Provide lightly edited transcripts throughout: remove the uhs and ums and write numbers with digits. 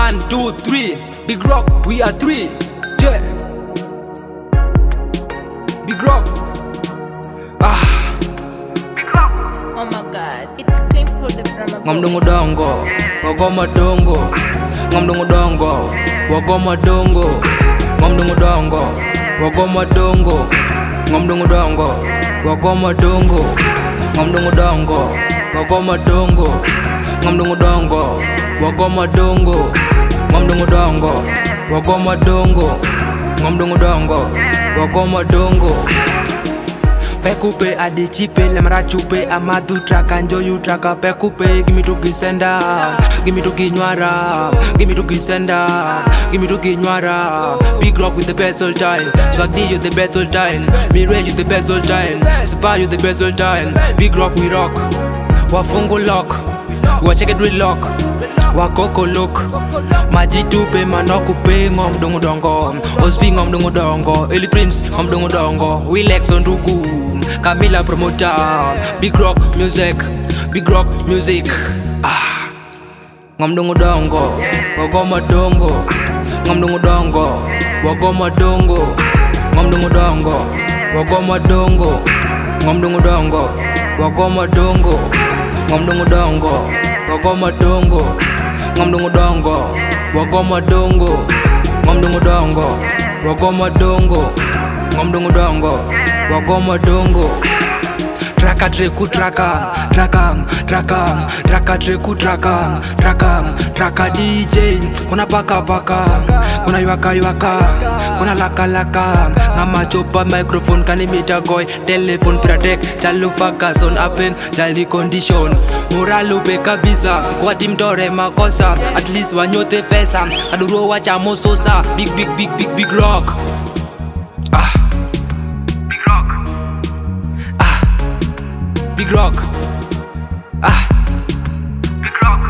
1, 2, 3. Big Rock, we are 3. Yeah. Big Rock. Oh my god, it's clean for the drama. Ngomdungu dongo, wagoma dongo. Ngomdungu dongo, wagoma dongo. Ngomdungu dongo, wagoma dongo. Ngomdungu dongo, wagoma dongo. Ngomdungu dongo, wagoma dongo. Ngomdungu dongo, wagoma dongo. Ngomdungu dongo, wagoma dongo. Ngomdungu dongo, wagoma dongo. Pekupe adichipe lemra chupe amadu traka njoyu traka pekupe gimme to gisenda gimme to ginywara gimme to gisenda gimme to ginywara. Big Rock with the best old time, Swag D you the best old time, Mirage you the best old time, Spy you the best old time. Big Rock we rock, wafungu lock, wacheke drill lock, wakoko look, majitupe manokupe ngomdungu dongo, Ospi ngomdungu dongo, Eli Prince ngomdungu dongo, Wilex ondugu, Camila promoter. Big Rock music, Big Rock music. Ngomdungu dongo, wagoma dongo. Ngomdungu dongo, wagoma dongo. Ngomdungu dongo, wagoma dongo. Ngomdungu dongo, wagoma dongo. Ngomdungu dongo, wagoma dongo. Ngomdungu dongo, wagoma dongo. Ngomdungu dongo, wagoma dongo. Ngomdungu dongo, wagoma dongo. Traka treku traka, traka treku traka, traka DJ. Kuna paka kuna yuaka, kuna laka. Ngama chopa microphone kanimita goy, telephone pratek, chalu fakason apen, jali condition. Moralu be kabisa, kwa team dore makosa, at least wanyote pesa, aduro wacha mososa. Big Rock. Big Rock. Big Rock.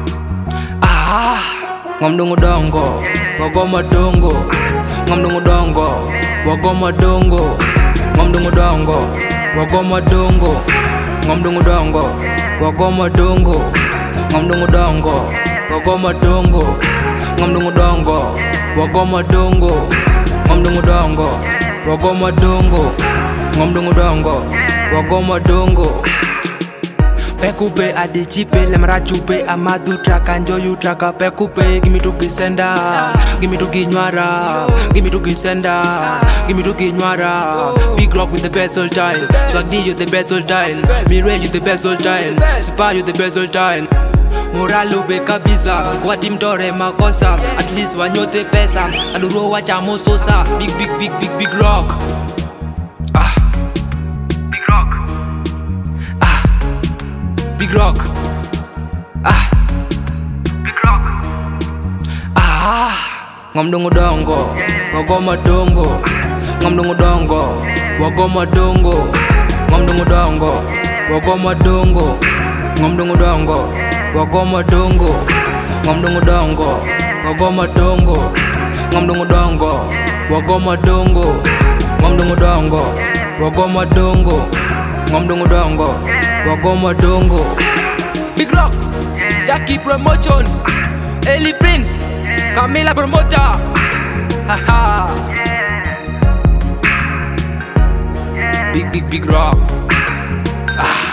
Ngomdungu dongo, wagoma dongo. Ngomdungu dongo, wagoma dongo. Ngomdungu dongo, wagoma dongo. Ngomdungu dongo, wagoma dongo. Ngomdungu dongo, wagoma dongo. Ngomdungu dongo, wagoma dongo. Ngomdungu dongo, wagoma dongo. Ngomdungu dongo, wagoma dongo. Pekupe adichipe lemra chupe amadu traka njoyu traka pekupe gimme to gisenda gimme to ginywara gimme to gisenda gimme to ginywara. Big Rock with the best old time, Swag D you the best old time, Mirage you the best old time, Spy you the best old time. Moralu be kabisa, kwa team dore makosa, at least wanyote pesa, aduro wacha mososa. Big Rock. Big Rock. Big Rock. Ngomdungu dongo, wagoma dongo. Ngomdungu dongo, wagoma dongo. Ngomdungu dongo, wagoma dongo. Ngomdungu dongo, wagoma dongo. Ngomdungu dongo, wagoma dongo. Ngomdungu dongo, wagoma dongo. Ngomdungu dongo, wagoma dongo. Ngomdungu dongo, wagoma dongo. Big Rock, Jackie Promotions, Eli Prince, Camila promoter. Big Rock.